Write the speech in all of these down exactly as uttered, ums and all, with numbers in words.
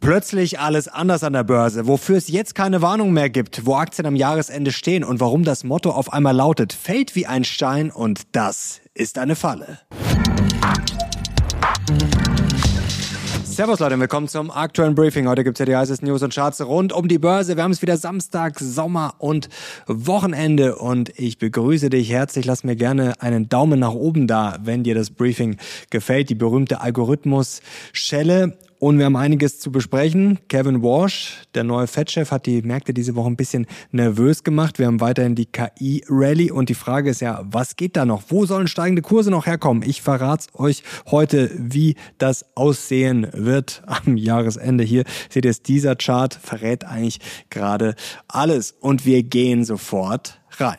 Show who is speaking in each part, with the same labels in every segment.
Speaker 1: Plötzlich alles anders an der Börse, wofür es jetzt keine Warnung mehr gibt, wo Aktien am Jahresende stehen und warum das Motto auf einmal lautet, fällt wie ein Stein und das ist eine Falle. Servus Leute, willkommen zum aktuellen Briefing. Heute gibt es ja die heißesten News und Charts rund um die Börse. Wir haben es wieder Samstag, Sommer und Wochenende und ich begrüße dich herzlich. Lass mir gerne einen Daumen nach oben da, wenn dir das Briefing gefällt. Die berühmte Algorithmus-Schelle. Und wir haben einiges zu besprechen. Kevin Warsh, der neue Fed-Chef, hat die Märkte diese Woche ein bisschen nervös gemacht. Wir haben weiterhin die K I-Rallye und die Frage ist ja, was geht da noch? Wo sollen steigende Kurse noch herkommen? Ich verrate euch heute, wie das aussehen wird am Jahresende. Hier seht ihr es, dieser Chart verrät eigentlich gerade alles. Und wir gehen sofort rein.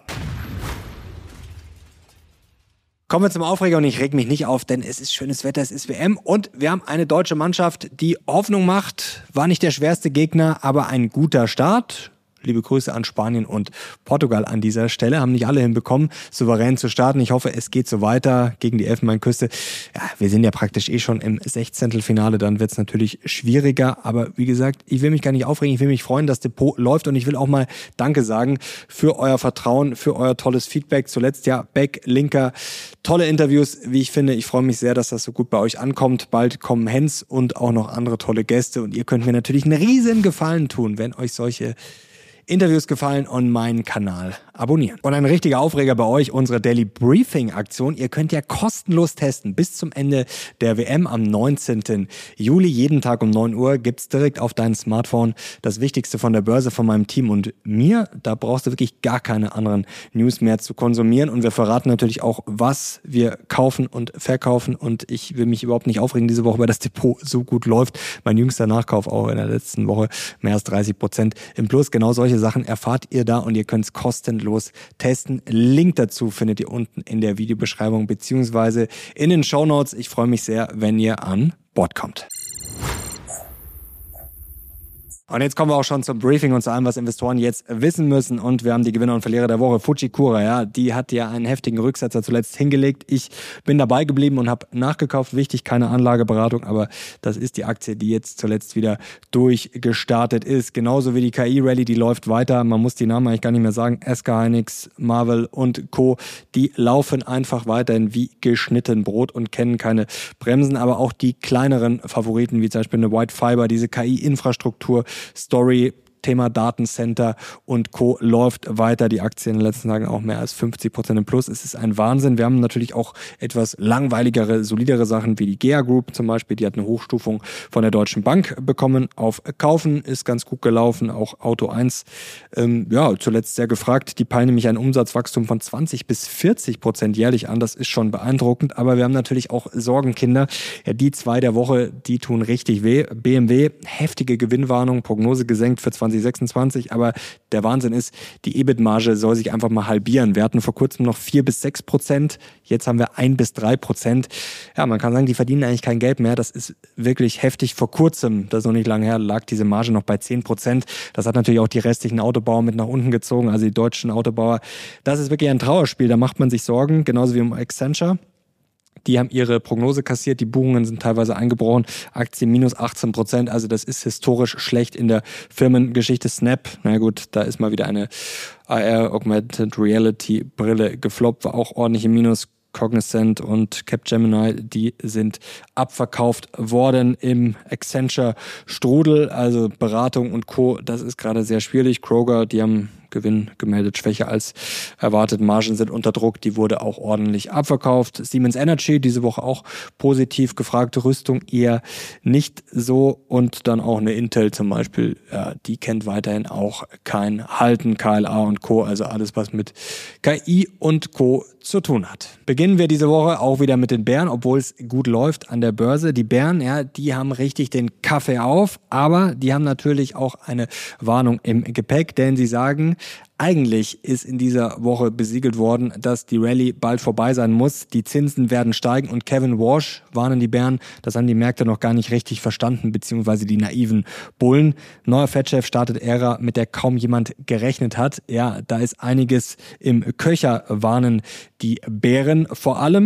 Speaker 1: Kommen wir zum Aufreger und ich reg mich nicht auf, denn es ist schönes Wetter, es ist W M und wir haben eine deutsche Mannschaft, die Hoffnung macht. War nicht der schwerste Gegner, aber ein guter Start. Liebe Grüße an Spanien und Portugal an dieser Stelle. Haben nicht alle hinbekommen, souverän zu starten. Ich hoffe, es geht so weiter gegen die Elfenbeinküste. Ja, wir sind ja praktisch eh schon im Sechzehntelfinale. Dann wird es natürlich schwieriger. Aber wie gesagt, ich will mich gar nicht aufregen. Ich will mich freuen, dass Depot läuft. Und ich will auch mal Danke sagen für euer Vertrauen, für euer tolles Feedback. Zuletzt ja Beck, Linker, tolle Interviews, wie ich finde. Ich freue mich sehr, dass das so gut bei euch ankommt. Bald kommen Hens und auch noch andere tolle Gäste. Und ihr könnt mir natürlich einen riesen Gefallen tun, wenn euch solche Interviews gefallen und meinen Kanal abonnieren. Und ein richtiger Aufreger bei euch, unsere Daily Briefing Aktion. Ihr könnt ja kostenlos testen. Bis zum Ende der W M am neunzehnten Juli. Jeden Tag um neun Uhr gibt's direkt auf dein Smartphone das Wichtigste von der Börse, von meinem Team und mir. Da brauchst du wirklich gar keine anderen News mehr zu konsumieren. Und wir verraten natürlich auch, was wir kaufen und verkaufen. Und ich will mich überhaupt nicht aufregen diese Woche, weil das Depot so gut läuft. Mein jüngster Nachkauf auch in der letzten Woche mehr als dreißig Prozent im Plus. Genau solche Sachen erfahrt ihr da und ihr könnt es kostenlos testen. Link dazu findet ihr unten in der Videobeschreibung beziehungsweise in den Shownotes. Ich freue mich sehr, wenn ihr an Bord kommt. Und jetzt kommen wir auch schon zum Briefing und zu allem, was Investoren jetzt wissen müssen. Und wir haben die Gewinner und Verlierer der Woche. Fujikura, ja, die hat ja einen heftigen Rücksetzer zuletzt hingelegt. Ich bin dabei geblieben und habe nachgekauft. Wichtig, keine Anlageberatung, aber das ist die Aktie, die jetzt zuletzt wieder durchgestartet ist. Genauso wie die K I-Rallye, die läuft weiter. Man muss die Namen eigentlich gar nicht mehr sagen. S K Hynix, Marvell und Co., die laufen einfach weiterhin wie geschnitten Brot und kennen keine Bremsen. Aber auch die kleineren Favoriten, wie zum Beispiel eine White Fiber, diese K I-Infrastruktur, Story, Thema Datencenter und Co. läuft weiter. Die Aktie in den letzten Tagen auch mehr als fünfzig Prozent im Plus. Es ist ein Wahnsinn. Wir haben natürlich auch etwas langweiligere, solidere Sachen wie die G E A Group zum Beispiel. Die hat eine Hochstufung von der Deutschen Bank bekommen auf Kaufen. Ist ganz gut gelaufen. Auch Auto eins, ähm, ja, zuletzt sehr gefragt. Die peilen nämlich ein Umsatzwachstum von zwanzig bis vierzig Prozent jährlich an. Das ist schon beeindruckend. Aber wir haben natürlich auch Sorgenkinder. Ja, die zwei der Woche, die tun richtig weh. B M W, heftige Gewinnwarnung, Prognose gesenkt für zwanzig sechsundzwanzig, aber der Wahnsinn ist, die E B I T-Marge soll sich einfach mal halbieren. Wir hatten vor kurzem noch vier bis sechs Prozent, jetzt haben wir ein bis drei Prozent. Ja, man kann sagen, die verdienen eigentlich kein Geld mehr. Das ist wirklich heftig. Vor kurzem, das ist noch nicht lange her, lag diese Marge noch bei zehn Prozent. Das hat natürlich auch die restlichen Autobauer mit nach unten gezogen, also die deutschen Autobauer. Das ist wirklich ein Trauerspiel, da macht man sich Sorgen, genauso wie um Accenture. Die haben ihre Prognose kassiert, die Buchungen sind teilweise eingebrochen, Aktie minus achtzehn Prozent, also das ist historisch schlecht in der Firmengeschichte. Snap, na gut, da ist mal wieder eine A R, Augmented Reality Brille gefloppt, war auch ordentlich im Minus. Cognizant und Capgemini, die sind abverkauft worden im Accenture-Strudel, also Beratung und Co., das ist gerade sehr schwierig. Kroger, die haben Gewinn gemeldet, schwächer als erwartet. Margen sind unter Druck, die wurde auch ordentlich abverkauft. Siemens Energy, diese Woche auch positiv gefragte Rüstung, eher nicht so. Und dann auch eine Intel zum Beispiel, ja, die kennt weiterhin auch kein Halten, K L A und Co., also alles, was mit K I und Co. zu tun hat. Beginnen wir diese Woche auch wieder mit den Bären, obwohl es gut läuft an der Börse. Die Bären, ja, die haben richtig den Kaffee auf, aber die haben natürlich auch eine Warnung im Gepäck, denn sie sagen, eigentlich ist in dieser Woche besiegelt worden, dass die Rallye bald vorbei sein muss. Die Zinsen werden steigen und Kevin Warsh, warnen die Bären, das haben die Märkte noch gar nicht richtig verstanden, beziehungsweise die naiven Bullen. Neuer Fed-Chef startet Ära, mit der kaum jemand gerechnet hat. Ja, da ist einiges im Köcher, warnen die Bären. Vor allem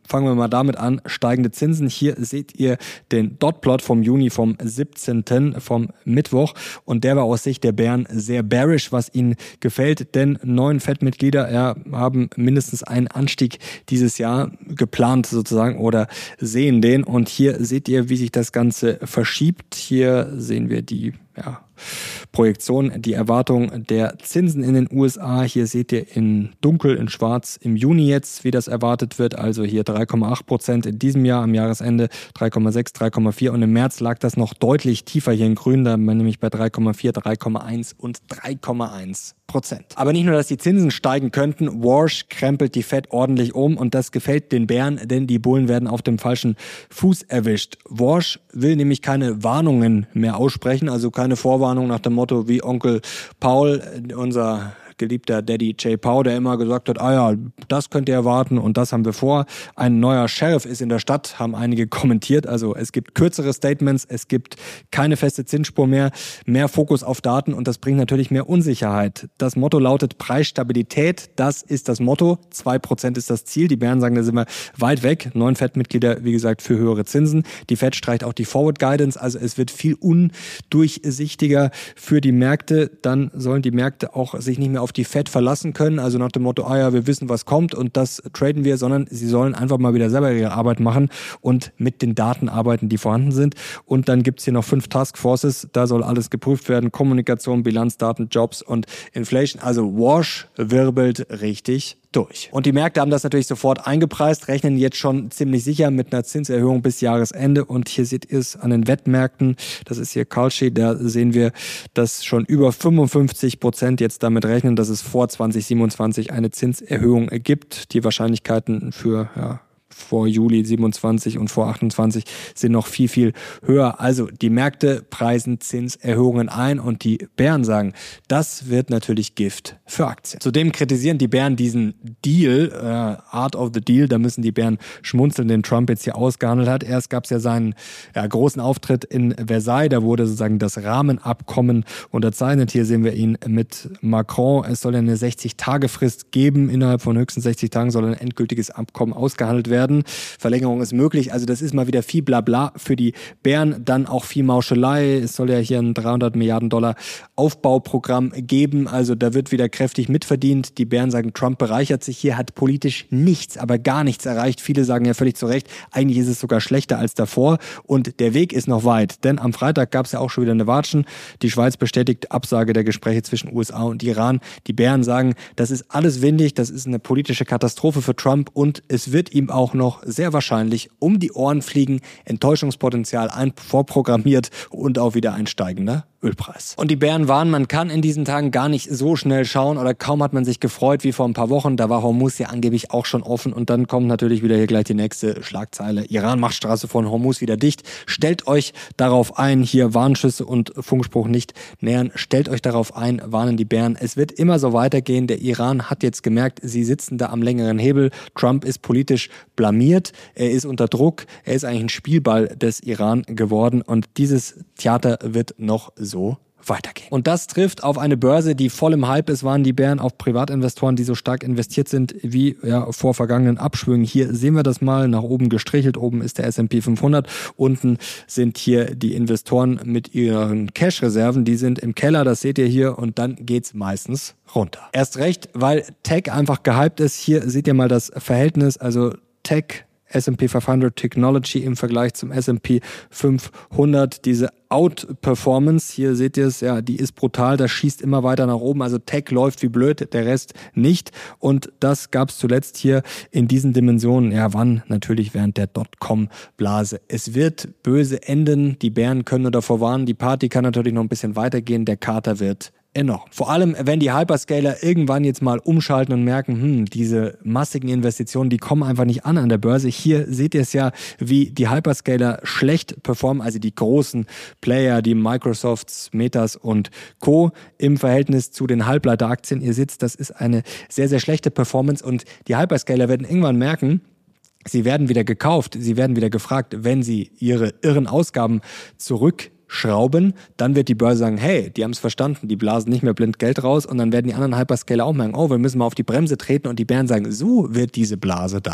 Speaker 1: Fangen wir mal damit an, steigende Zinsen. Hier seht ihr den Dotplot vom Juni, vom siebzehnten vom Mittwoch. Und der war aus Sicht der Bären sehr bearish, was ihnen gefällt. Denn neun Fed-Mitglieder ja, haben mindestens einen Anstieg dieses Jahr geplant sozusagen oder sehen den. Und hier seht ihr, wie sich das Ganze verschiebt. Hier sehen wir die ja, Projektion, die Erwartung der Zinsen in den U S A. Hier seht ihr in dunkel, in schwarz im Juni jetzt, wie das erwartet wird. Also hier drei Komma acht Prozent in diesem Jahr, am Jahresende drei Komma sechs, drei Komma vier und im März lag das noch deutlich tiefer hier in grün, da man nämlich bei drei Komma vier, drei Komma eins und drei Komma eins Prozent. Aber nicht nur, dass die Zinsen steigen könnten, Walsh krempelt die Fed ordentlich um und das gefällt den Bären, denn die Bullen werden auf dem falschen Fuß erwischt. Walsh will nämlich keine Warnungen mehr aussprechen, also keine Vorwarnung nach dem Motto wie Onkel Paul, unser geliebter Daddy Jay Powell, der immer gesagt hat, ah ja, das könnt ihr erwarten und das haben wir vor. Ein neuer Sheriff ist in der Stadt, haben einige kommentiert. Also es gibt kürzere Statements, es gibt keine feste Zinsspur mehr, mehr Fokus auf Daten und das bringt natürlich mehr Unsicherheit. Das Motto lautet Preisstabilität, das ist das Motto. zwei Prozent ist das Ziel. Die Bären sagen, da sind wir weit weg. Neun Fed-Mitglieder, wie gesagt, für höhere Zinsen. Die Fed streicht auch die Forward Guidance, also es wird viel undurchsichtiger für die Märkte. Dann sollen die Märkte auch sich nicht mehr auf die Fed verlassen können, also nach dem Motto, ah ja, wir wissen, was kommt und das traden wir, sondern sie sollen einfach mal wieder selber ihre Arbeit machen und mit den Daten arbeiten, die vorhanden sind. Und dann gibt's hier noch fünf Taskforces, da soll alles geprüft werden, Kommunikation, Bilanzdaten, Jobs und Inflation. Also Wash wirbelt richtig durch. Und die Märkte haben das natürlich sofort eingepreist, rechnen jetzt schon ziemlich sicher mit einer Zinserhöhung bis Jahresende. Und hier seht ihr es an den Wettmärkten, das ist hier Kalshi, da sehen wir, dass schon über fünfundfünfzig Prozent jetzt damit rechnen, dass es vor zwanzig siebenundzwanzig eine Zinserhöhung gibt. Die Wahrscheinlichkeiten für ja, vor Juli siebenundzwanzig und vor achtundzwanzig sind noch viel, viel höher. Also die Märkte preisen Zinserhöhungen ein und die Bären sagen, das wird natürlich Gift für Aktien. Zudem kritisieren die Bären diesen Deal, äh, Art of the Deal, da müssen die Bären schmunzeln, den Trump jetzt hier ausgehandelt hat. Erst gab es ja seinen ja, großen Auftritt in Versailles, da wurde sozusagen das Rahmenabkommen unterzeichnet. Hier sehen wir ihn mit Macron. Es soll ja eine sechzig-Tage-Frist geben. Innerhalb von höchstens sechzig Tagen soll ein endgültiges Abkommen ausgehandelt werden. Verlängerung ist möglich, also das ist mal wieder viel Blabla für die Bären, dann auch viel Mauschelei. Es soll ja hier ein dreihundert Milliarden Dollar Aufbauprogramm geben, also da wird wieder kräftig mitverdient. Die Bären sagen, Trump bereichert sich hier, hat politisch nichts, aber gar nichts erreicht. Viele sagen ja völlig zu Recht, eigentlich ist es sogar schlechter als davor und der Weg ist noch weit, denn am Freitag gab es ja auch schon wieder eine Watschen. Die Schweiz bestätigt Absage der Gespräche zwischen U S A und Iran. Die Bären sagen, das ist alles windig, das ist eine politische Katastrophe für Trump und es wird ihm auch noch sehr wahrscheinlich um die Ohren fliegen, Enttäuschungspotenzial ein vorprogrammiert und auch wieder ein steigender Ölpreis. Und die Bären warnen, man kann in diesen Tagen gar nicht so schnell schauen oder kaum hat man sich gefreut wie vor ein paar Wochen. Da war Hormuz ja angeblich auch schon offen und dann kommt natürlich wieder hier gleich die nächste Schlagzeile. Iran macht Straße von Hormuz wieder dicht. Stellt euch darauf ein, hier Warnschüsse und Funkspruch nicht nähern. Stellt euch darauf ein, warnen die Bären. Es wird immer so weitergehen. Der Iran hat jetzt gemerkt, sie sitzen da am längeren Hebel. Trump ist politisch blamiert. Er ist unter Druck. Er ist eigentlich ein Spielball des Iran geworden und dieses Theater wird noch so weitergehen. Und das trifft auf eine Börse, die voll im Hype ist, waren die Bären auf Privatinvestoren, die so stark investiert sind wie ja, vor vergangenen Abschwüngen. Hier sehen wir das mal, nach oben gestrichelt, oben ist der S und P fünfhundert, unten sind hier die Investoren mit ihren Cash-Reserven, die sind im Keller, das seht ihr hier und dann geht's meistens runter. Erst recht, weil Tech einfach gehypt ist. Hier seht ihr mal das Verhältnis, also Tech, S und P fünfhundert Technology im Vergleich zum S und P fünfhundert, diese Outperformance, hier seht ihr es, ja, die ist brutal, das schießt immer weiter nach oben, also Tech läuft wie blöd, der Rest nicht und das gab es zuletzt hier in diesen Dimensionen, ja wann? Natürlich während der Dotcom-Blase. Es wird böse enden, die Bären können nur davor warnen, die Party kann natürlich noch ein bisschen weitergehen, der Kater wird enorm. Vor allem, wenn die Hyperscaler irgendwann jetzt mal umschalten und merken, hm, diese massigen Investitionen, die kommen einfach nicht an an der Börse. Hier seht ihr es ja, wie die Hyperscaler schlecht performen, also die großen Player, die Microsofts, Metas und Co. im Verhältnis zu den Halbleiteraktien. Ihr seht, das ist eine sehr, sehr schlechte Performance und die Hyperscaler werden irgendwann merken, sie werden wieder gekauft, sie werden wieder gefragt, wenn sie ihre irren Ausgaben zurück schrauben, dann wird die Börse sagen, hey, die haben es verstanden, die blasen nicht mehr blind Geld raus und dann werden die anderen Hyperscaler auch merken, oh, wir müssen mal auf die Bremse treten und die Bären sagen, so wird diese Blase dann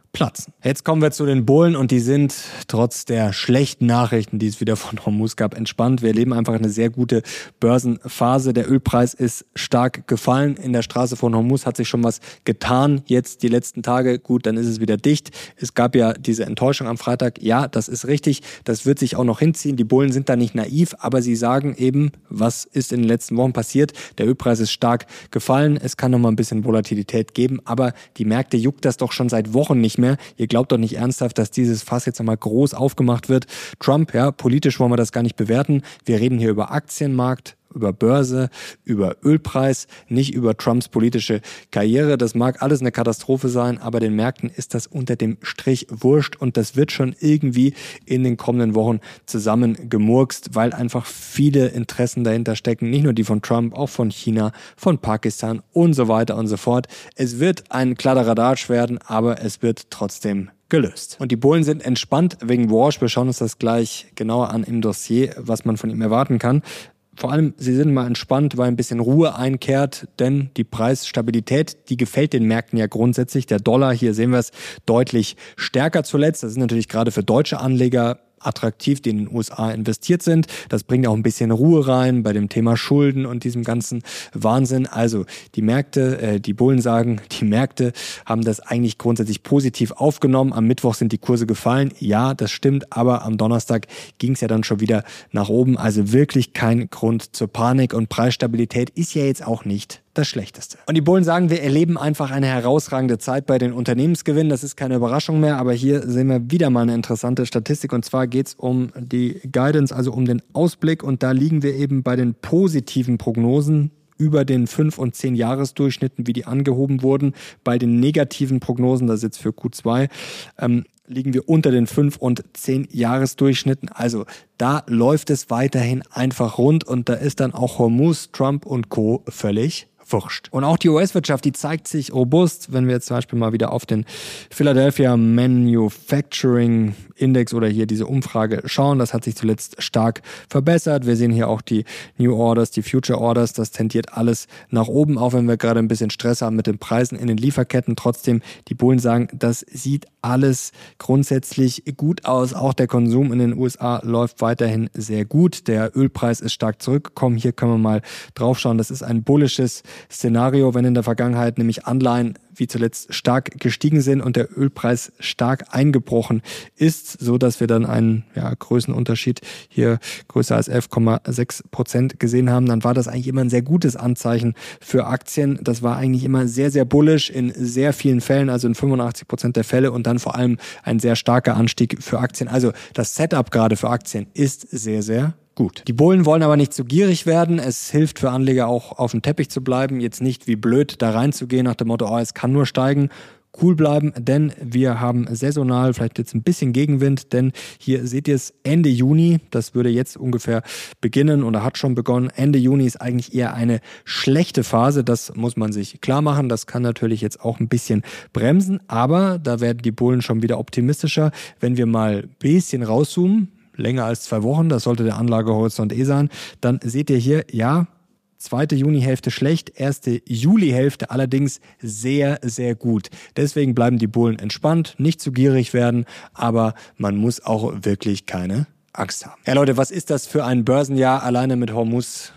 Speaker 1: platzen. Jetzt kommen wir zu den Bullen und die sind trotz der schlechten Nachrichten, die es wieder von Hormuz gab, entspannt. Wir erleben einfach eine sehr gute Börsenphase. Der Ölpreis ist stark gefallen. In der Straße von Hormuz hat sich schon was getan. Jetzt die letzten Tage, gut, dann ist es wieder dicht. Es gab ja diese Enttäuschung am Freitag. Ja, das ist richtig. Das wird sich auch noch hinziehen. Die Bullen sind da nicht naiv, aber sie sagen eben, was ist in den letzten Wochen passiert. Der Ölpreis ist stark gefallen. Es kann noch mal ein bisschen Volatilität geben, aber die Märkte juckt das doch schon seit Wochen nicht mehr. Ihr glaubt doch nicht ernsthaft, dass dieses Fass jetzt nochmal groß aufgemacht wird. Trump, ja, politisch wollen wir das gar nicht bewerten. Wir reden hier über Aktienmarkt, über Börse, über Ölpreis, nicht über Trumps politische Karriere. Das mag alles eine Katastrophe sein, aber den Märkten ist das unter dem Strich wurscht und das wird schon irgendwie in den kommenden Wochen zusammengemurkst, weil einfach viele Interessen dahinter stecken, nicht nur die von Trump, auch von China, von Pakistan und so weiter und so fort. Es wird ein Kladderadatsch werden, aber es wird trotzdem gelöst. Und die Bullen sind entspannt wegen Walsh. Wir schauen uns das gleich genauer an im Dossier, was man von ihm erwarten kann. Vor allem, sie sind mal entspannt, weil ein bisschen Ruhe einkehrt, denn die Preisstabilität, die gefällt den Märkten ja grundsätzlich. Der Dollar, hier sehen wir es, deutlich stärker zuletzt. Das ist natürlich gerade für deutsche Anleger attraktiv, die in den U S A investiert sind. Das bringt auch ein bisschen Ruhe rein bei dem Thema Schulden und diesem ganzen Wahnsinn. Also die Märkte, äh, die Bullen sagen, die Märkte haben das eigentlich grundsätzlich positiv aufgenommen. Am Mittwoch sind die Kurse gefallen. Ja, das stimmt, aber am Donnerstag ging es ja dann schon wieder nach oben. Also wirklich kein Grund zur Panik und Preisstabilität ist ja jetzt auch nicht das Schlechteste. Und die Bullen sagen, wir erleben einfach eine herausragende Zeit bei den Unternehmensgewinnen. Das ist keine Überraschung mehr, aber hier sehen wir wieder mal eine interessante Statistik und zwar geht es um die Guidance, also um den Ausblick und da liegen wir eben bei den positiven Prognosen über den fünf- und zehn-Jahres-Durchschnitten, wie die angehoben wurden. Bei den negativen Prognosen, das ist jetzt für Q zwei, ähm, liegen wir unter den fünf- und zehn-Jahres-Durchschnitten. Also da läuft es weiterhin einfach rund und da ist dann auch Hormuz, Trump und Co. völlig wurscht. Und auch die U S-Wirtschaft, die zeigt sich robust, wenn wir jetzt zum Beispiel mal wieder auf den Philadelphia Manufacturing Index oder hier diese Umfrage schauen. Das hat sich zuletzt stark verbessert. Wir sehen hier auch die New Orders, die Future Orders. Das tendiert alles nach oben, auch wenn wir gerade ein bisschen Stress haben mit den Preisen in den Lieferketten. Trotzdem, die Bullen sagen, das sieht alles grundsätzlich gut aus. Auch der Konsum in den U S A läuft weiterhin sehr gut. Der Ölpreis ist stark zurückgekommen. Hier können wir mal drauf schauen. Das ist ein bullisches Szenario, wenn in der Vergangenheit nämlich Anleihen wie zuletzt stark gestiegen sind und der Ölpreis stark eingebrochen ist, so dass wir dann einen ja, Größenunterschied hier größer als elf Komma sechs Prozent gesehen haben, dann war das eigentlich immer ein sehr gutes Anzeichen für Aktien. Das war eigentlich immer sehr, sehr bullish in sehr vielen Fällen, also in fünfundachtzig Prozent der Fälle und dann vor allem ein sehr starker Anstieg für Aktien. Also das Setup gerade für Aktien ist sehr, sehr gut. Die Bullen wollen aber nicht zu gierig werden. Es hilft für Anleger auch auf dem Teppich zu bleiben, jetzt nicht wie blöd da reinzugehen nach dem Motto, oh, es kann nur steigen. Cool bleiben, denn wir haben saisonal vielleicht jetzt ein bisschen Gegenwind, denn hier seht ihr es Ende Juni, das würde jetzt ungefähr beginnen oder hat schon begonnen. Ende Juni ist eigentlich eher eine schlechte Phase, das muss man sich klar machen. Das kann natürlich jetzt auch ein bisschen bremsen, aber da werden die Bullen schon wieder optimistischer. Wenn wir mal ein bisschen rauszoomen, länger als zwei Wochen, das sollte der Anlagehorizont eh sein, dann seht ihr hier, ja, zweite Junihälfte schlecht, erste Julihälfte allerdings sehr, sehr gut. Deswegen bleiben die Bullen entspannt, nicht zu gierig werden, aber man muss auch wirklich keine Angst haben. Ja Leute, was ist das für ein Börsenjahr alleine mit Hormuz?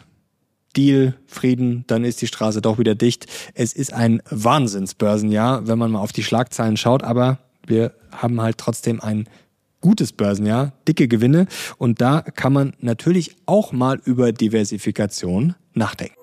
Speaker 1: Deal, Frieden, dann ist die Straße doch wieder dicht. Es ist ein Wahnsinnsbörsenjahr, wenn man mal auf die Schlagzeilen schaut, aber wir haben halt trotzdem ein gutes Börsenjahr, dicke Gewinne und da kann man natürlich auch mal über Diversifikation nachdenken.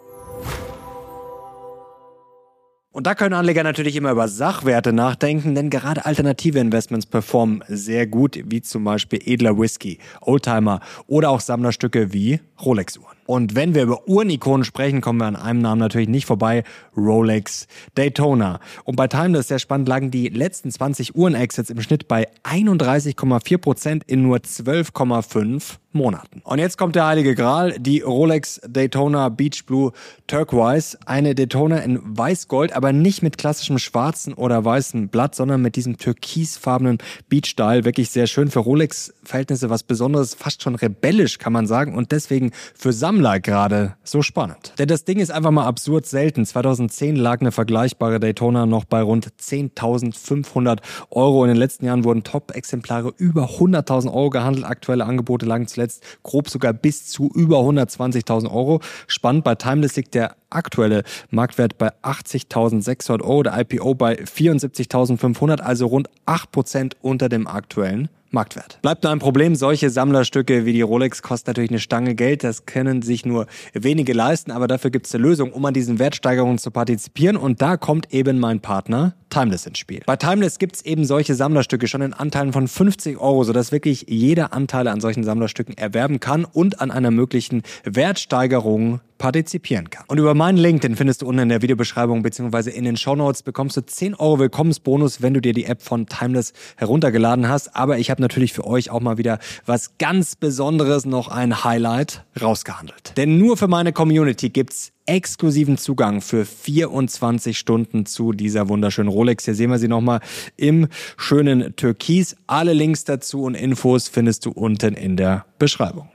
Speaker 1: Und da können Anleger natürlich immer über Sachwerte nachdenken, denn gerade alternative Investments performen sehr gut, wie zum Beispiel edler Whisky, Oldtimer oder auch Sammlerstücke wie Rolex-Uhren. Und wenn wir über Uhrenikonen sprechen, kommen wir an einem Namen natürlich nicht vorbei, Rolex Daytona. Und bei Timeless, sehr spannend, lagen die letzten zwanzig Uhren-Exits im Schnitt bei einunddreißig Komma vier Prozent in nur zwölf Komma fünf Monaten. Und jetzt kommt der heilige Gral, die Rolex Daytona Beach Blue Turquoise. Eine Daytona in Weißgold, aber nicht mit klassischem schwarzen oder weißen Blatt, sondern mit diesem türkisfarbenen Beach-Style. Wirklich sehr schön für Rolex-Verhältnisse, was Besonderes, fast schon rebellisch, kann man sagen. Und deswegen für Sammler Sammler gerade so spannend? Denn das Ding ist einfach mal absurd selten. zweitausendzehn lag eine vergleichbare Daytona noch bei rund zehntausendfünfhundert Euro. In den letzten Jahren wurden Top-Exemplare über hunderttausend Euro gehandelt. Aktuelle Angebote lagen zuletzt grob sogar bis zu über hundertzwanzigtausend Euro. Spannend, bei Timeless liegt der aktuelle Marktwert bei achtzigtausendsechshundert Euro, der I P O bei vierundsiebzigtausendfünfhundert, also rund acht Prozent unter dem aktuellen Marktwert. Bleibt nur ein Problem, solche Sammlerstücke wie die Rolex kosten natürlich eine Stange Geld, das können sich nur wenige leisten, aber dafür gibt es eine Lösung, um an diesen Wertsteigerungen zu partizipieren, und da kommt eben mein Partner Timeless ins Spiel. Bei Timeless gibt es eben solche Sammlerstücke schon in Anteilen von fünfzig Euro, sodass wirklich jeder Anteile an solchen Sammlerstücken erwerben kann und an einer möglichen Wertsteigerung partizipieren kann. Und über meinen Link, den findest du unten in der Videobeschreibung bzw. in den Shownotes, bekommst du zehn Euro Willkommensbonus, wenn du dir die App von Timeless heruntergeladen hast. Aber ich habe natürlich für euch auch mal wieder was ganz Besonderes, noch ein Highlight rausgehandelt. Denn nur für meine Community gibt's exklusiven Zugang für vierundzwanzig Stunden zu dieser wunderschönen Rolex. Hier sehen wir sie nochmal im schönen Türkis. Alle Links dazu und Infos findest du unten in der Beschreibung.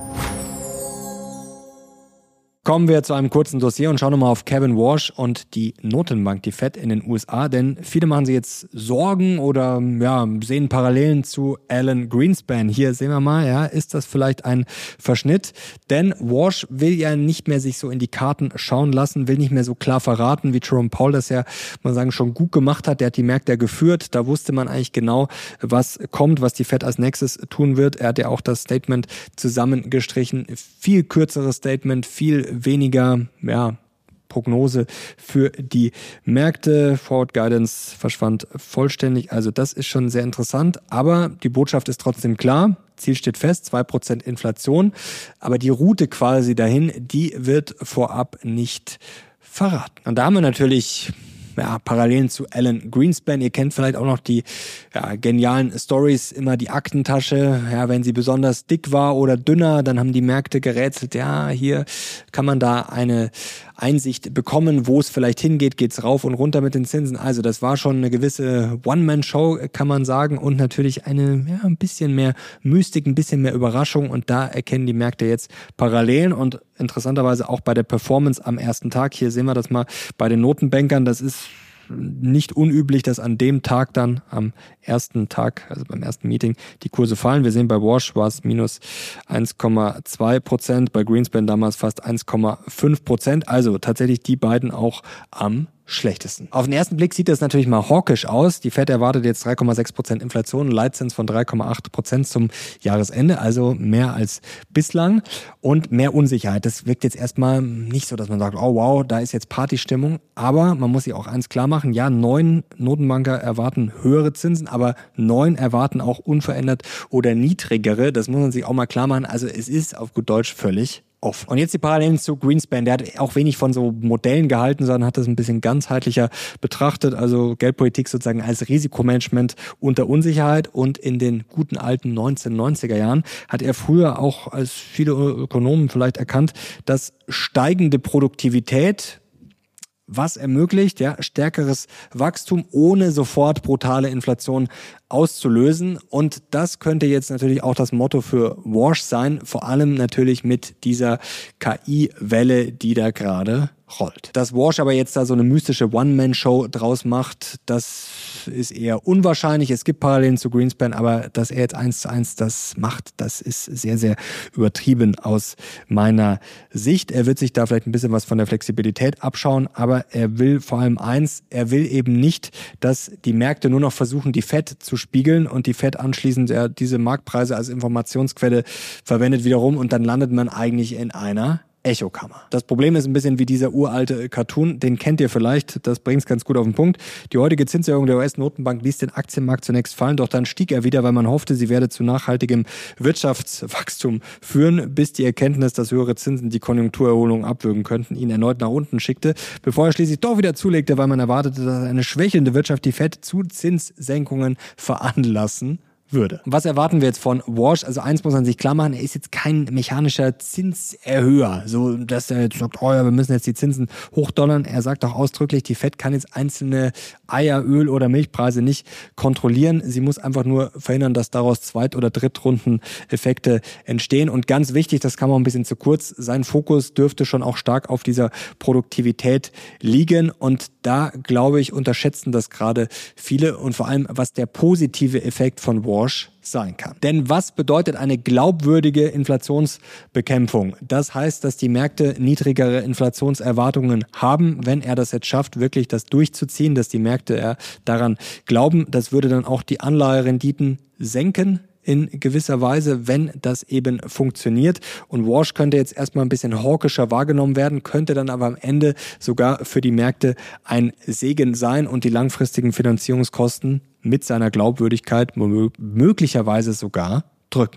Speaker 1: Kommen wir zu einem kurzen Dossier und schauen nochmal auf Kevin Warsh und die Notenbank, die Fed in den U S A, denn viele machen sich jetzt Sorgen oder ja, sehen Parallelen zu Alan Greenspan. Hier sehen wir mal, ja, ist das vielleicht ein Verschnitt? Denn Warsh will ja nicht mehr sich so in die Karten schauen lassen, will nicht mehr so klar verraten, wie Jerome Powell das ja, man sagen, schon gut gemacht hat. Der hat die Märkte ja geführt, da wusste man eigentlich genau, was kommt, was die Fed als nächstes tun wird. Er hat ja auch das Statement zusammengestrichen, viel kürzeres Statement, viel weniger, ja, Prognose für die Märkte. Forward Guidance verschwand vollständig. Also das ist schon sehr interessant. Aber die Botschaft ist trotzdem klar. Ziel steht fest, zwei Prozent Inflation. Aber die Route quasi dahin, die wird vorab nicht verraten. Und da haben wir natürlich ja, Parallelen zu Alan Greenspan. Ihr kennt vielleicht auch noch die ja, genialen Stories, immer die Aktentasche. Ja, wenn sie besonders dick war oder dünner, dann haben die Märkte gerätselt. Ja, hier kann man da eine Einsicht bekommen, wo es vielleicht hingeht, geht's rauf und runter mit den Zinsen. Also das war schon eine gewisse One-Man-Show, kann man sagen, und natürlich eine ja, ein bisschen mehr Mystik, ein bisschen mehr Überraschung, und da erkennen die Märkte jetzt Parallelen und interessanterweise auch bei der Performance am ersten Tag. Hier sehen wir das mal bei den Notenbankern. Das ist nicht unüblich, dass an dem Tag dann am ersten Tag, also beim ersten Meeting, die Kurse fallen. Wir sehen, bei Warsh war es minus eins Komma zwei Prozent, bei Greenspan damals fast eins Komma fünf Prozent. Also tatsächlich die beiden auch am schlechtesten. Auf den ersten Blick sieht das natürlich mal hawkisch aus. Die Fed erwartet jetzt drei Komma sechs Prozent Inflation, Leitzins von drei Komma acht Prozent zum Jahresende, also mehr als bislang und mehr Unsicherheit. Das wirkt jetzt erstmal nicht so, dass man sagt, oh wow, da ist jetzt Partystimmung, aber man muss sich auch eins klar machen, ja, neun Notenbanker erwarten höhere Zinsen, aber neun erwarten auch unverändert oder niedrigere. Das muss man sich auch mal klar machen. Also es ist auf gut Deutsch völlig offen. Und jetzt die Parallelen zu Greenspan. Der hat auch wenig von so Modellen gehalten, sondern hat das ein bisschen ganzheitlicher betrachtet. Also Geldpolitik sozusagen als Risikomanagement unter Unsicherheit. Und in den guten alten neunzehnhundertneunziger Jahren hat er früher auch als viele Ökonomen vielleicht erkannt, dass steigende Produktivität was ermöglicht, ja, stärkeres Wachstum ohne sofort brutale Inflation auszulösen. Und das könnte jetzt natürlich auch das Motto für Warsh sein, vor allem natürlich mit dieser K I-Welle, die da gerade rollt. Dass Warsh aber jetzt da so eine mystische One-Man-Show draus macht, das ist eher unwahrscheinlich. Es gibt Parallelen zu Greenspan, aber dass er jetzt eins zu eins das macht, das ist sehr, sehr übertrieben aus meiner Sicht. Er wird sich da vielleicht ein bisschen was von der Flexibilität abschauen, aber er will vor allem eins, er will eben nicht, dass die Märkte nur noch versuchen, die Fed zu spiegeln und die Fed anschließend ja, diese Marktpreise als Informationsquelle verwendet wiederum, und dann landet man eigentlich in einer Echokammer. Das Problem ist ein bisschen wie dieser uralte Cartoon, den kennt ihr vielleicht, das bringt es ganz gut auf den Punkt. Die heutige Zinserhöhung der U S-Notenbank ließ den Aktienmarkt zunächst fallen, doch dann stieg er wieder, weil man hoffte, sie werde zu nachhaltigem Wirtschaftswachstum führen, bis die Erkenntnis, dass höhere Zinsen die Konjunkturerholung abwürgen könnten, ihn erneut nach unten schickte, bevor er schließlich doch wieder zulegte, weil man erwartete, dass eine schwächelnde Wirtschaft die Fed zu Zinssenkungen veranlassen würde. Was erwarten wir jetzt von Walsh? Also eins muss man sich klar machen, er ist jetzt kein mechanischer Zinserhöher, so dass er jetzt sagt, oh ja, wir müssen jetzt die Zinsen hochdonnern. Er sagt auch ausdrücklich, die Fed kann jetzt einzelne Eier, Öl oder Milchpreise nicht kontrollieren. Sie muss einfach nur verhindern, dass daraus Zweit- oder Drittrundeneffekte entstehen. Und ganz wichtig, das kam auch ein bisschen zu kurz, sein Fokus dürfte schon auch stark auf dieser Produktivität liegen. Und da, glaube ich, unterschätzen das gerade viele und vor allem, was der positive Effekt von Walsh sein kann. Denn was bedeutet eine glaubwürdige Inflationsbekämpfung? Das heißt, dass die Märkte niedrigere Inflationserwartungen haben, wenn er das jetzt schafft, wirklich das durchzuziehen, dass die Märkte äh, daran glauben. Das würde dann auch die Anleiherenditen senken in gewisser Weise, wenn das eben funktioniert. Und Walsh könnte jetzt erstmal ein bisschen hawkischer wahrgenommen werden, könnte dann aber am Ende sogar für die Märkte ein Segen sein und die langfristigen Finanzierungskosten mit seiner Glaubwürdigkeit möglicherweise sogar drücken.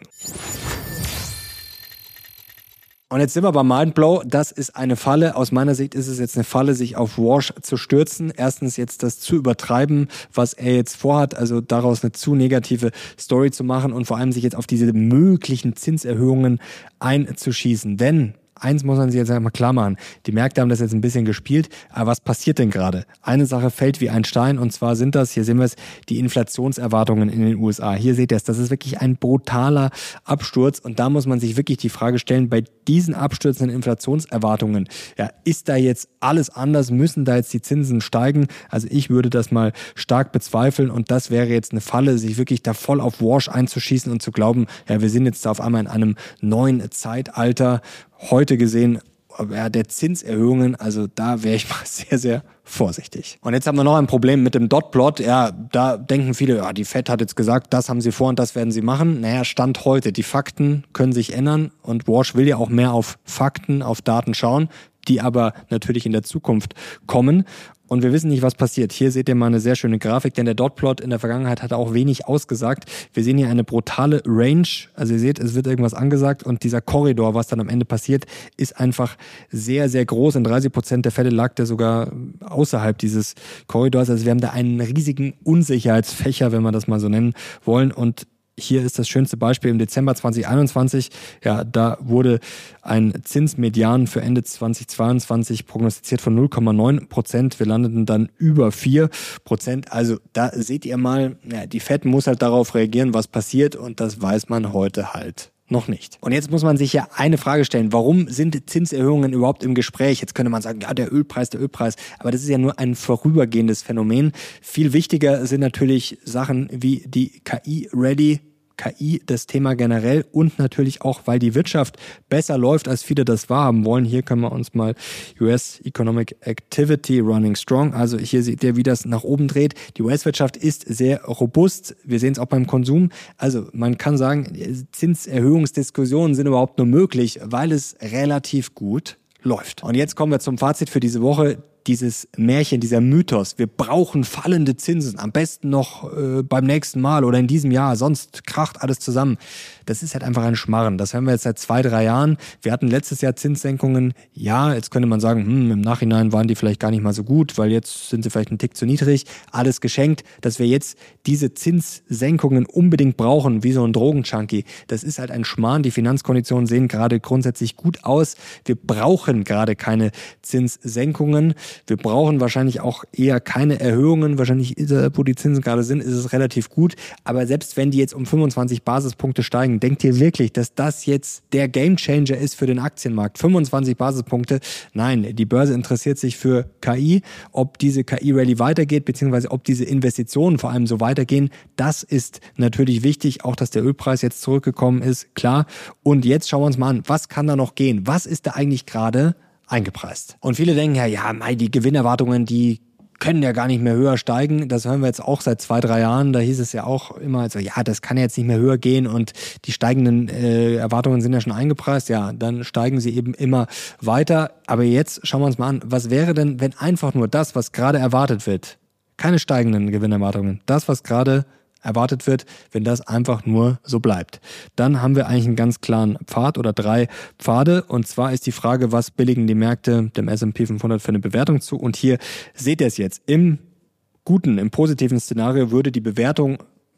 Speaker 1: Und jetzt sind wir beim Mindblow. Das ist eine Falle. Aus meiner Sicht ist es jetzt eine Falle, sich auf Walsh zu stürzen. Erstens jetzt das zu übertreiben, was er jetzt vorhat, also daraus eine zu negative Story zu machen und vor allem sich jetzt auf diese möglichen Zinserhöhungen einzuschießen. Denn eins muss man sich jetzt einmal klar machen. Die Märkte haben das jetzt ein bisschen gespielt, aber was passiert denn gerade? Eine Sache fällt wie ein Stein und zwar sind das, hier sehen wir es, die Inflationserwartungen in den U S A. Hier seht ihr es, das ist wirklich ein brutaler Absturz und da muss man sich wirklich die Frage stellen, bei diesen abstürzenden Inflationserwartungen, ja, ist da jetzt alles anders? Müssen da jetzt die Zinsen steigen? Also ich würde das mal stark bezweifeln und das wäre jetzt eine Falle, sich wirklich da voll auf Walsh einzuschießen und zu glauben, ja, wir sind jetzt da auf einmal in einem neuen Zeitalter. Heute gesehen, ja, der Zinserhöhungen, also da wäre ich mal sehr, sehr vorsichtig. Und jetzt haben wir noch ein Problem mit dem Dotplot. Ja, da denken viele, ja, die Fed hat jetzt gesagt, das haben sie vor und das werden sie machen. Naja, Stand heute. Die Fakten können sich ändern und Walsh will ja auch mehr auf Fakten, auf Daten schauen, die aber natürlich in der Zukunft kommen. Und wir wissen nicht, was passiert. Hier seht ihr mal eine sehr schöne Grafik, denn der Dotplot in der Vergangenheit hat auch wenig ausgesagt. Wir sehen hier eine brutale Range. Also ihr seht, es wird irgendwas angesagt und dieser Korridor, was dann am Ende passiert, ist einfach sehr, sehr groß. In dreißig Prozent der Fälle lag der sogar außerhalb dieses Korridors. Also wir haben da einen riesigen Unsicherheitsfächer, wenn wir das mal so nennen wollen. Und hier ist das schönste Beispiel im Dezember zwanzig einundzwanzig. Ja, da wurde ein Zinsmedian für Ende zwanzig zweiundzwanzig prognostiziert von null Komma neun Prozent. Wir landeten dann über vier Prozent. Also da seht ihr mal, ja, die Fed muss halt darauf reagieren, was passiert und das weiß man heute halt noch nicht. Und jetzt muss man sich ja eine Frage stellen, warum sind Zinserhöhungen überhaupt im Gespräch? Jetzt könnte man sagen, ja, der Ölpreis, der Ölpreis, aber das ist ja nur ein vorübergehendes Phänomen. Viel wichtiger sind natürlich Sachen wie die K I-Ready, K I, das Thema generell und natürlich auch, weil die Wirtschaft besser läuft, als viele das wahrhaben wollen. Hier können wir uns mal U S Economic Activity Running Strong, also hier seht ihr, wie das nach oben dreht. Die U S-Wirtschaft ist sehr robust. Wir sehen es auch beim Konsum. Also man kann sagen, Zinserhöhungsdiskussionen sind überhaupt nur möglich, weil es relativ gut läuft. Und jetzt kommen wir zum Fazit für diese Woche. Dieses Märchen, dieser Mythos, wir brauchen fallende Zinsen, am besten noch äh, beim nächsten Mal oder in diesem Jahr, sonst kracht alles zusammen. Das ist halt einfach ein Schmarren. Das haben wir jetzt seit zwei, drei Jahren. Wir hatten letztes Jahr Zinssenkungen. Ja, jetzt könnte man sagen, hm, im Nachhinein waren die vielleicht gar nicht mal so gut, weil jetzt sind sie vielleicht einen Tick zu niedrig. Alles geschenkt. Dass wir jetzt diese Zinssenkungen unbedingt brauchen, wie so ein Drogenjunkie, das ist halt ein Schmarrn. Die Finanzkonditionen sehen gerade grundsätzlich gut aus. Wir brauchen gerade keine Zinssenkungen. Wir brauchen wahrscheinlich auch eher keine Erhöhungen. Wahrscheinlich, wo die Zinsen gerade sind, ist es relativ gut. Aber selbst wenn die jetzt um fünfundzwanzig Basispunkte steigen, denkt ihr wirklich, dass das jetzt der Gamechanger ist für den Aktienmarkt? fünfundzwanzig Basispunkte? Nein, die Börse interessiert sich für K I. Ob diese K I-Rallye weitergeht, beziehungsweise ob diese Investitionen vor allem so weitergehen, das ist natürlich wichtig. Auch, dass der Ölpreis jetzt zurückgekommen ist, klar. Und jetzt schauen wir uns mal an, was kann da noch gehen? Was ist da eigentlich gerade eingepreist? Und viele denken ja, ja, mei, die Gewinnerwartungen, die können ja gar nicht mehr höher steigen. Das hören wir jetzt auch seit zwei, drei Jahren. Da hieß es ja auch immer so, ja, das kann jetzt nicht mehr höher gehen und die steigenden äh, Erwartungen sind ja schon eingepreist. Ja, dann steigen sie eben immer weiter. Aber jetzt schauen wir uns mal an, was wäre denn, wenn einfach nur das, was gerade erwartet wird, keine steigenden Gewinnerwartungen, das, was gerade erwartet wird, wenn das einfach nur so bleibt. Dann haben wir eigentlich einen ganz klaren Pfad oder drei Pfade. Und zwar ist die Frage, was billigen die Märkte dem S und P fünfhundert für eine Bewertung zu? Und hier seht ihr es jetzt. Im guten, im positiven Szenario würde die Bewertung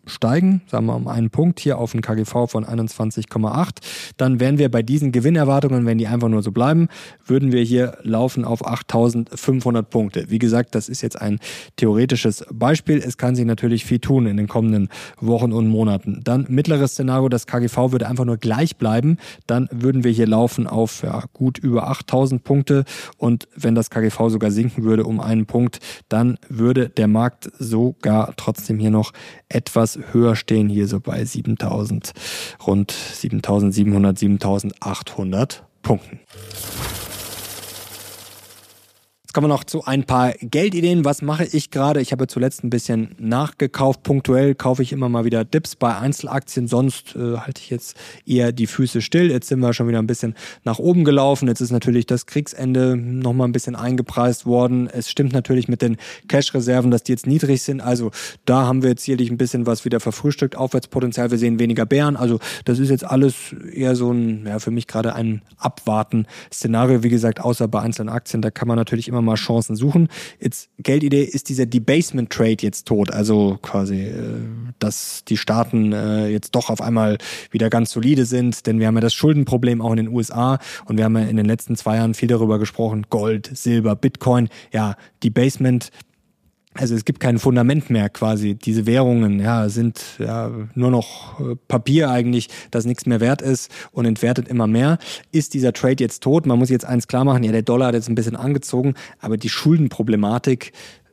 Speaker 1: steigen, sagen wir um einen Punkt hier auf einen K G V von einundzwanzig Komma acht, dann wären wir bei diesen Gewinnerwartungen, wenn die einfach nur so bleiben, würden wir hier laufen auf achttausendfünfhundert Punkte. Wie gesagt, das ist jetzt ein theoretisches Beispiel. Es kann sich natürlich viel tun in den kommenden Wochen und Monaten. Dann mittleres Szenario, das K G V würde einfach nur gleich bleiben, dann würden wir hier laufen auf ja, gut über achttausend Punkte und wenn das K G V sogar sinken würde um einen Punkt, dann würde der Markt sogar trotzdem hier noch etwas höher stehen, hier so bei siebentausend, rund siebentausendsiebenhundert, siebentausendachthundert Punkten. Jetzt kommen wir noch zu ein paar Geldideen. Was mache ich gerade? Ich habe zuletzt ein bisschen nachgekauft. Punktuell kaufe ich immer mal wieder Dips bei Einzelaktien. Sonst äh, halte ich jetzt eher die Füße still. Jetzt sind wir schon wieder ein bisschen nach oben gelaufen. Jetzt ist natürlich das Kriegsende nochmal ein bisschen eingepreist worden. Es stimmt natürlich mit den Cash-Reserven, dass die jetzt niedrig sind. Also da haben wir jetzt sicherlich ein bisschen was wieder verfrühstückt. Aufwärtspotenzial. Wir sehen weniger Bären. Also das ist jetzt alles eher so ein, ja, für mich gerade ein Abwarten-Szenario. Wie gesagt, außer bei einzelnen Aktien. Da kann man natürlich immer mal Chancen suchen. Jetzt Geldidee, ist dieser Debasement Trade jetzt tot? Also quasi, dass die Staaten jetzt doch auf einmal wieder ganz solide sind, denn wir haben ja das Schuldenproblem auch in den U S A und wir haben ja in den letzten zwei Jahren viel darüber gesprochen, Gold, Silber, Bitcoin, ja, Debasement. Also es gibt kein Fundament mehr quasi. Diese Währungen ja, sind ja nur noch Papier eigentlich, das nichts mehr wert ist und entwertet immer mehr. Ist dieser Trade jetzt tot? Man muss jetzt eins klar machen, ja, der Dollar hat jetzt ein bisschen angezogen, aber die Schuldenproblematik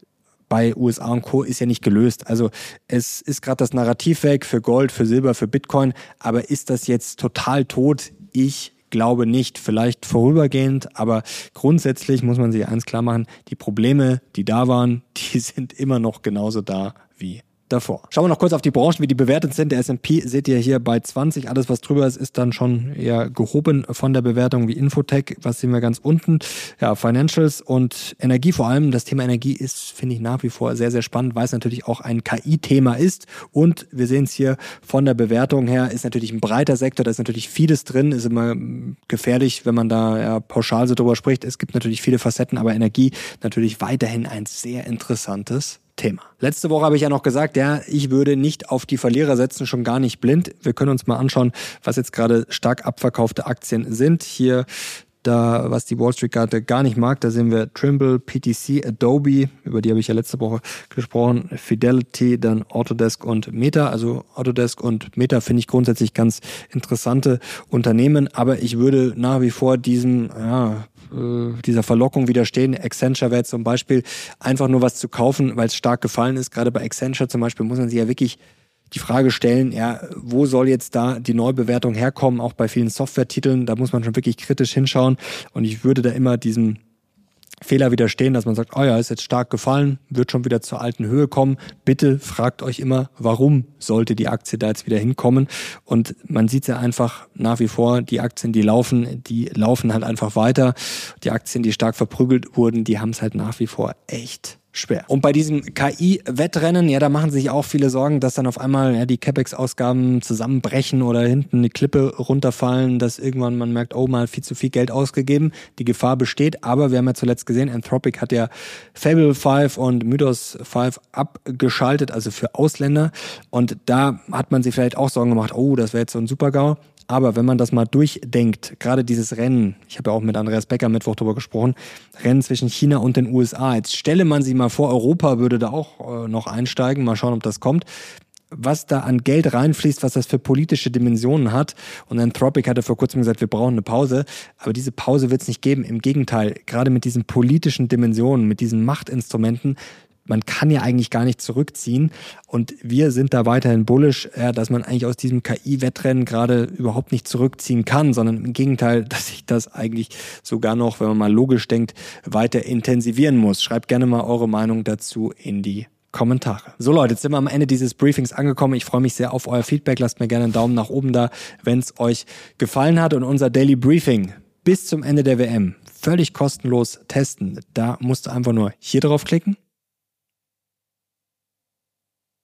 Speaker 1: bei U S A und Co. ist ja nicht gelöst. Also es ist gerade das Narrativ weg für Gold, für Silber, für Bitcoin, aber ist das jetzt total tot? Ich glaube nicht, vielleicht vorübergehend, aber grundsätzlich muss man sich eins klar machen, die Probleme, die da waren, die sind immer noch genauso da wie davor. Schauen wir noch kurz auf die Branchen, wie die bewertet sind. Der S und P seht ihr hier bei zwanzig. Alles, was drüber ist, ist dann schon eher gehoben von der Bewertung wie Infotech. Was sehen wir ganz unten? Ja, Financials und Energie vor allem. Das Thema Energie ist, finde ich, nach wie vor sehr, sehr spannend, weil es natürlich auch ein K I-Thema ist. Und wir sehen es hier von der Bewertung her, ist natürlich ein breiter Sektor. Da ist natürlich vieles drin. Ist immer gefährlich, wenn man da ja, pauschal so drüber spricht. Es gibt natürlich viele Facetten, aber Energie natürlich weiterhin ein sehr interessantes Thema. Letzte Woche habe ich ja noch gesagt, ja, ich würde nicht auf die Verlierer setzen, schon gar nicht blind. Wir können uns mal anschauen, was jetzt gerade stark abverkaufte Aktien sind. Hier, da, was die Wall Street Karte gar nicht mag, da sehen wir Trimble, P T C, Adobe, über die habe ich ja letzte Woche gesprochen, Fidelity, dann Autodesk und Meta. Also Autodesk und Meta finde ich grundsätzlich ganz interessante Unternehmen, aber ich würde nach wie vor diesem, ja, dieser Verlockung widerstehen. Accenture wäre jetzt zum Beispiel einfach nur was zu kaufen, weil es stark gefallen ist. Gerade bei Accenture zum Beispiel muss man sich ja wirklich die Frage stellen, ja, wo soll jetzt da die Neubewertung herkommen, auch bei vielen Software-Titeln, da muss man schon wirklich kritisch hinschauen und ich würde da immer diesem Fehler widerstehen, dass man sagt, oh ja, ist jetzt stark gefallen, wird schon wieder zur alten Höhe kommen. Bitte fragt euch immer, warum sollte die Aktie da jetzt wieder hinkommen? Und man sieht ja einfach nach wie vor, die Aktien, die laufen, die laufen halt einfach weiter. Die Aktien, die stark verprügelt wurden, die haben es halt nach wie vor echt schwer. Und bei diesem K I-Wettrennen, ja, da machen sich auch viele Sorgen, dass dann auf einmal ja, die CapEx-Ausgaben zusammenbrechen oder hinten eine Klippe runterfallen, dass irgendwann man merkt, oh, mal viel zu viel Geld ausgegeben. Die Gefahr besteht, aber wir haben ja zuletzt gesehen, Anthropic hat ja Fable fünf und Mythos fünf abgeschaltet, also für Ausländer. Und da hat man sich vielleicht auch Sorgen gemacht, oh, das wäre jetzt so ein Super-GAU. Aber wenn man das mal durchdenkt, gerade dieses Rennen, ich habe ja auch mit Andreas Becker Mittwoch darüber gesprochen, Rennen zwischen China und den U S A, jetzt stelle man sich mal vor, Europa würde da auch äh, noch einsteigen, mal schauen, ob das kommt, was da an Geld reinfließt, was das für politische Dimensionen hat. Und Anthropic hatte vor kurzem gesagt, wir brauchen eine Pause, aber diese Pause wird es nicht geben. Im Gegenteil, gerade mit diesen politischen Dimensionen, mit diesen Machtinstrumenten, man kann ja eigentlich gar nicht zurückziehen und wir sind da weiterhin bullish, ja, dass man eigentlich aus diesem K I-Wettrennen gerade überhaupt nicht zurückziehen kann, sondern im Gegenteil, dass sich das eigentlich sogar noch, wenn man mal logisch denkt, weiter intensivieren muss. Schreibt gerne mal eure Meinung dazu in die Kommentare. So Leute, jetzt sind wir am Ende dieses Briefings angekommen. Ich freue mich sehr auf euer Feedback. Lasst mir gerne einen Daumen nach oben da, wenn es euch gefallen hat. Und unser Daily Briefing bis zum Ende der W M völlig kostenlos testen. Da musst du einfach nur hier drauf klicken.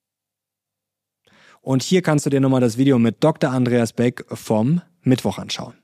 Speaker 1: Und hier kannst du dir nochmal das Video mit Doktor Andreas Beck vom Mittwoch anschauen.